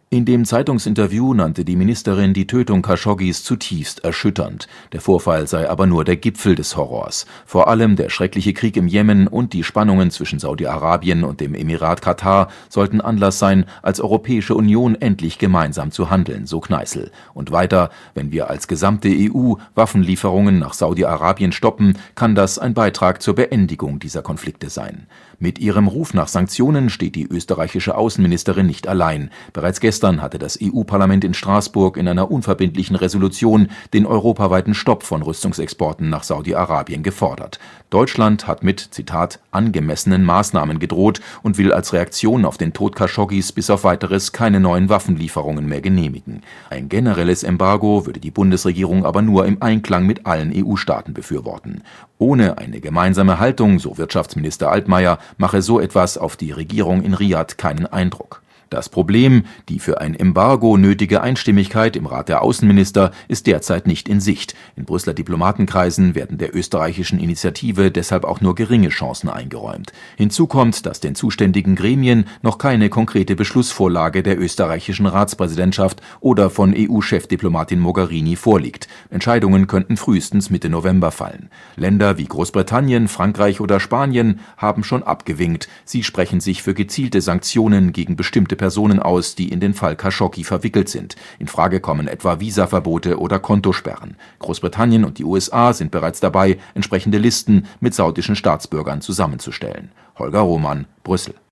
In dem Zeitungsinterview nannte die Ministerin die Tötung Khashoggis zutiefst erschütternd. Der Vorfall sei aber nur der Gipfel des Horrors. Vor allem der schreckliche Krieg im Jemen und die Spannungen zwischen Saudi-Arabien und dem Emirat Katar sollten Anlass sein, als Europäische Union endlich gemeinsam zu handeln, so Kneißl. Und weiter: Wenn wir als gesamte EU Waffenlieferungen nach Saudi-Arabien stoppen, kann das ein Beitrag zur Beendigung dieser Konflikte sein. Mit ihrem Ruf nach Sanktionen steht die österreichische Außenministerin nicht allein. Bereits gestern hatte das EU-Parlament in Straßburg in einer unverbindlichen Resolution den europaweiten Stopp von Rüstungsexporten nach Saudi-Arabien gefordert. Deutschland hat mit, Zitat, angemessenen Maßnahmen gedroht und will als Reaktion auf den Tod Khashoggis bis auf Weiteres keine neuen Waffenlieferungen mehr genehmigen. Ein generelles Embargo würde die Bundesregierung aber nur im Einklang mit allen EU-Staaten befürworten. Ohne eine gemeinsame Haltung, so Wirtschaftsminister Altmaier, mache so etwas auf die Regierung in Riad keinen Eindruck. Das Problem, die für ein Embargo nötige Einstimmigkeit im Rat der Außenminister, ist derzeit nicht in Sicht. In Brüsseler Diplomatenkreisen werden der österreichischen Initiative deshalb auch nur geringe Chancen eingeräumt. Hinzu kommt, dass den zuständigen Gremien noch keine konkrete Beschlussvorlage der österreichischen Ratspräsidentschaft oder von EU-Chefdiplomatin Mogherini vorliegt. Entscheidungen könnten frühestens Mitte November fallen. Länder wie Großbritannien, Frankreich oder Spanien haben schon abgewinkt. Sie sprechen sich für gezielte Sanktionen gegen bestimmte Personen aus, die in den Fall Khashoggi verwickelt sind. In Frage kommen etwa Visaverbote oder Kontosperren. Großbritannien und die USA sind bereits dabei, entsprechende Listen mit saudischen Staatsbürgern zusammenzustellen. Holger Roman, Brüssel.